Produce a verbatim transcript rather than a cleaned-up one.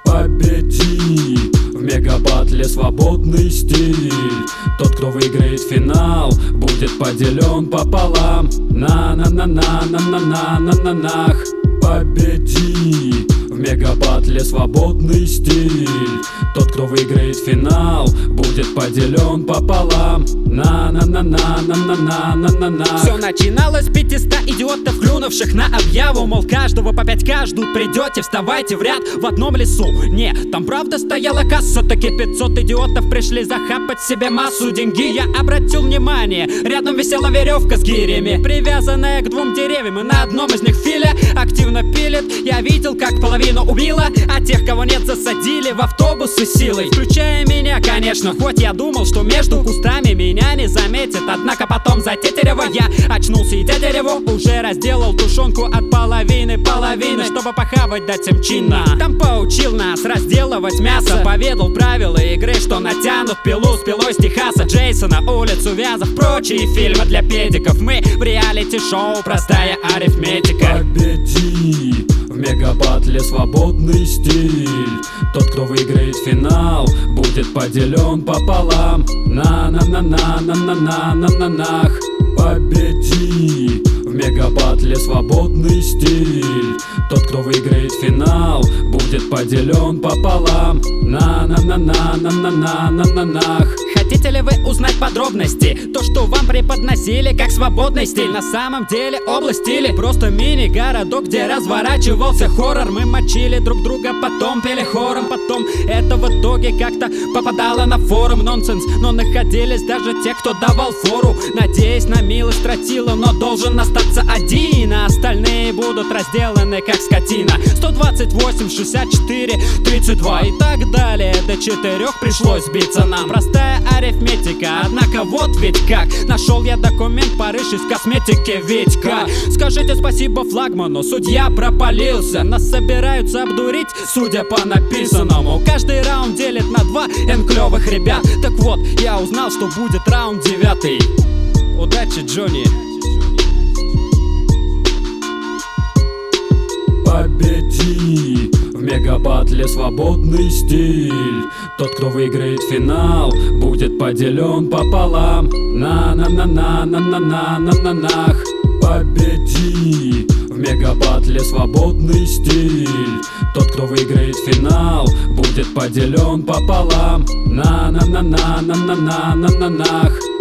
Победи в мегабатле свободный стиль. Тот, кто выиграет финал, будет поделен пополам. На-на-на-на-на-на-на-на-нах. Победи в мегабатле свободный стиль. Тот, кто выиграет финал, будет поделен пополам. На-на-на-на-на-на-на-на-нах. Все начиналось с пятиста идиотов, клюнувших на объяву, мол, каждого по пять к ждут, придете, вставайте в ряд в одном лесу. Не, там правда стояла касса, таки пятьсот идиотов пришли захапать себе массу. Деньги я обратил внимание, рядом висела веревка с гирями, привязанная к двум деревьям, и на одном из них Филя активно пилит. Я видел, как половину убила, а тех, кого нет, засадили в автобусы силой, включая меня, конечно. Хоть я думал, что между кустами меня не заметит, однако потом за тетерево я очнулся, и тетерево уже разделал тушенку от половины половины, чтобы похавать дать им чинно. Там поучил нас разделывать мясо, поведал правила игры, что натянут пилу с пилой с Техаса, Джейсона, улицу Вязов, прочие фильмы для педиков. Мы в реалити-шоу «Простая арифметика». Победи в мегабатле свободный стиль. Тот, кто выиграет финал, будет поделен пополам. На-на-на-на-на-на-на-на-нах. Победи в мегабатле свободный стиль. Тот, кто выиграет финал, будет поделен пополам. На-на-на-на-на-на-на-на-нах. Хотите ли вы узнать подробности? То, что вам преподносили как свободный стиль, на самом деле область стиля просто мини-городок, где разворачивался хоррор. Мы мочили друг друга, потом пели хором, потом это в итоге как-то попадало на форум. Нонсенс, но находились даже те, кто давал фору, надеясь на милость тротила, но должен остаться один, а остальные будут разделаны как скотина. Сто двадцать восемь, шестьдесят четыре, тридцать два и так далее. До четырех пришлось сбиться нам. Простая арифметика, однако вот ведь как. Нашел я документ Париж из косметики Витька. Скажите спасибо флагману, судья пропалился. Нас собираются обдурить, судя по написанному. Каждый раунд делит на два эн клёвых ребят. Так вот, я узнал, что будет раунд девятый. Удачи, Джонни. Победи в мегабатле свободный стиль. Тот, кто выиграет финал, будет поделен пополам. На-на-на-на-на-на-на-на-нах. Победи в мегабатле свободный стиль. Тот, кто выиграет финал, будет поделен пополам. На-на-на-на-на-на-на-на-нах.